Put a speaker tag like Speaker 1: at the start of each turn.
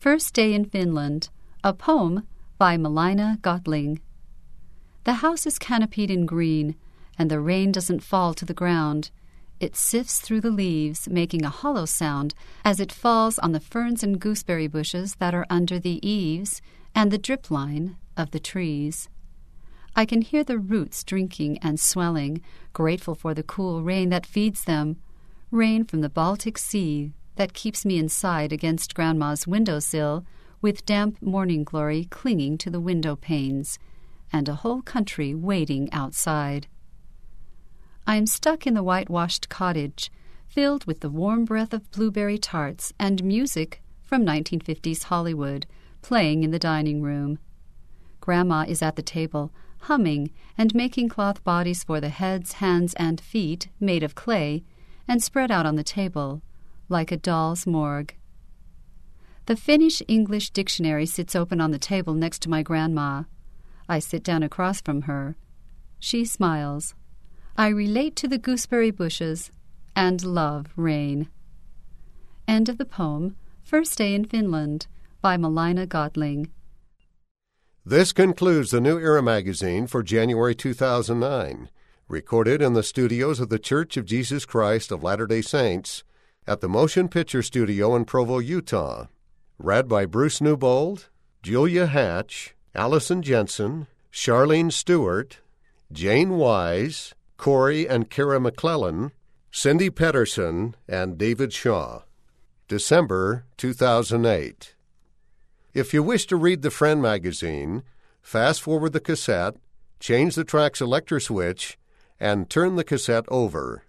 Speaker 1: First Day in Finland, a poem by Malina Gottling. The house is canopied in green, and the rain doesn't fall to the ground. It sifts through the leaves, making a hollow sound as it falls on the ferns and gooseberry bushes that are under the eaves and the drip line of the trees. I can hear the roots drinking and swelling, grateful for the cool rain that feeds them, rain from the Baltic Sea that keeps me inside against Grandma's windowsill with damp morning glory clinging to the window panes, and a whole country waiting outside. I am stuck in the whitewashed cottage, filled with the warm breath of blueberry tarts and music from 1950s Hollywood playing in the dining room. Grandma is at the table, humming and making cloth bodies for the heads, hands, and feet made of clay and spread out on the table, like a doll's morgue. The Finnish-English dictionary sits open on the table next to my grandma. I sit down across from her. She smiles. I relate to the gooseberry bushes and love rain. End of the poem, First Day in Finland, by Malina Gottling.
Speaker 2: This concludes the New Era magazine for January 2009, recorded in the studios of the Church of Jesus Christ of Latter-day Saints at the Motion Picture Studio in Provo, Utah. Read by Bruce Newbold, Julia Hatch, Allison Jensen, Charlene Stewart, Jane Wise, Corey and Kara McClellan, Cindy Pedersen, and David Shaw. December 2008. If you wish to read the Friend magazine, fast-forward the cassette, change the track selector switch, and turn the cassette over.